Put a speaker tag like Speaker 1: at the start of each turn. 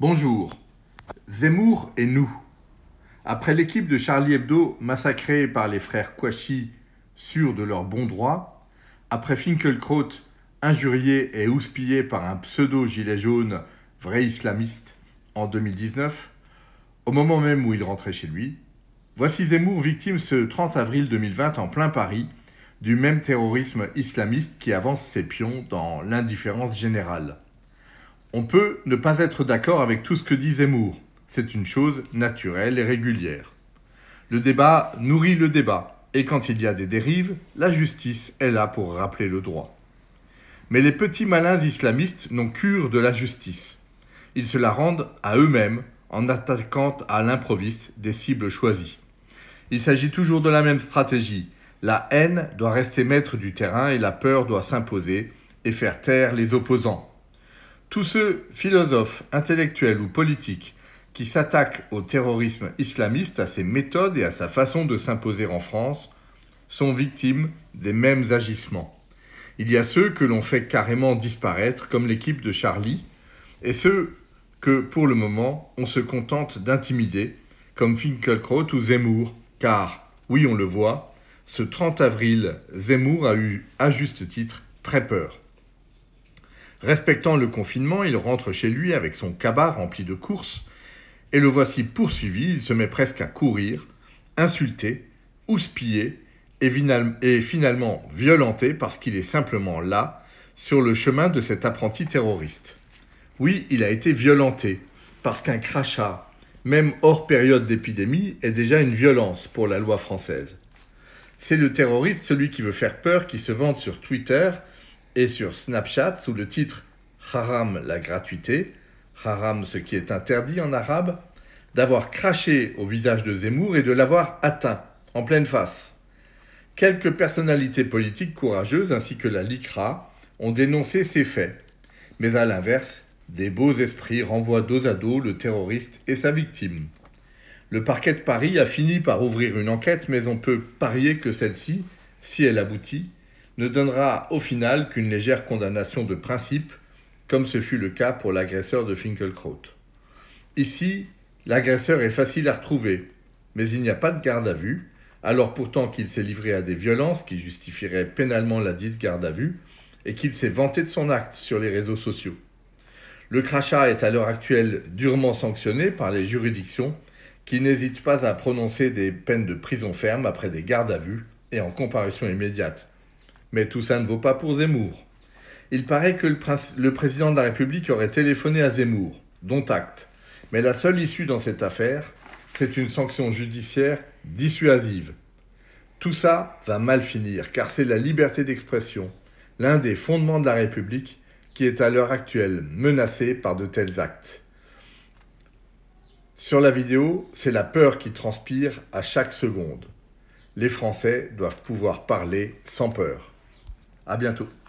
Speaker 1: Bonjour. Zemmour et nous. Après l'équipe de Charlie Hebdo massacrée par les frères Kouachi, sûrs de leur bon droit, après Finkielkraut injurié et houspillé par un pseudo-gilet jaune vrai islamiste en 2019, au moment même où il rentrait chez lui, voici Zemmour victime ce 30 avril 2020 en plein Paris du même terrorisme islamiste qui avance ses pions dans l'indifférence générale. On peut ne pas être d'accord avec tout ce que dit Zemmour. C'est une chose naturelle et régulière. Le débat nourrit le débat, et quand il y a des dérives, la justice est là pour rappeler le droit. Mais les petits malins islamistes n'ont cure de la justice. Ils se la rendent à eux-mêmes en attaquant à l'improviste des cibles choisies. Il s'agit toujours de la même stratégie. La haine doit rester maître du terrain et la peur doit s'imposer et faire taire les opposants. Tous ceux, philosophes, intellectuels ou politiques, qui s'attaquent au terrorisme islamiste, à ses méthodes et à sa façon de s'imposer en France, sont victimes des mêmes agissements. Il y a ceux que l'on fait carrément disparaître, comme l'équipe de Charlie, et ceux que, pour le moment, on se contente d'intimider, comme Finkielkraut ou Zemmour, car, oui on le voit, ce 30 avril, Zemmour a eu, à juste titre, très peur. Respectant le confinement, il rentre chez lui avec son cabas rempli de courses, et le voici poursuivi, il se met presque à courir, insulté, houspillé, et finalement violenté parce qu'il est simplement là, sur le chemin de cet apprenti terroriste. Oui, il a été violenté, parce qu'un crachat, même hors période d'épidémie, est déjà une violence pour la loi française. C'est le terroriste, celui qui veut faire peur, qui se vante sur Twitter et sur Snapchat sous le titre « Haram la gratuité », haram ce qui est interdit en arabe, d'avoir craché au visage de Zemmour et de l'avoir atteint, en pleine face. Quelques personnalités politiques courageuses ainsi que la LICRA ont dénoncé ces faits. Mais à l'inverse, des beaux esprits renvoient dos à dos le terroriste et sa victime. Le parquet de Paris a fini par ouvrir une enquête, mais on peut parier que celle-ci, si elle aboutit, ne donnera au final qu'une légère condamnation de principe, comme ce fut le cas pour l'agresseur de Finkielkraut. Ici, l'agresseur est facile à retrouver, mais il n'y a pas de garde à vue, alors pourtant qu'il s'est livré à des violences qui justifieraient pénalement la dite garde à vue, et qu'il s'est vanté de son acte sur les réseaux sociaux. Le crachat est à l'heure actuelle durement sanctionné par les juridictions qui n'hésitent pas à prononcer des peines de prison ferme après des gardes à vue et en comparution immédiate. Mais tout ça ne vaut pas pour Zemmour. Il paraît que le président de la République aurait téléphoné à Zemmour, dont acte. Mais la seule issue dans cette affaire, c'est une sanction judiciaire dissuasive. Tout ça va mal finir, car c'est la liberté d'expression, l'un des fondements de la République, qui est à l'heure actuelle menacé par de tels actes. Sur la vidéo, c'est la peur qui transpire à chaque seconde. Les Français doivent pouvoir parler sans peur. À bientôt.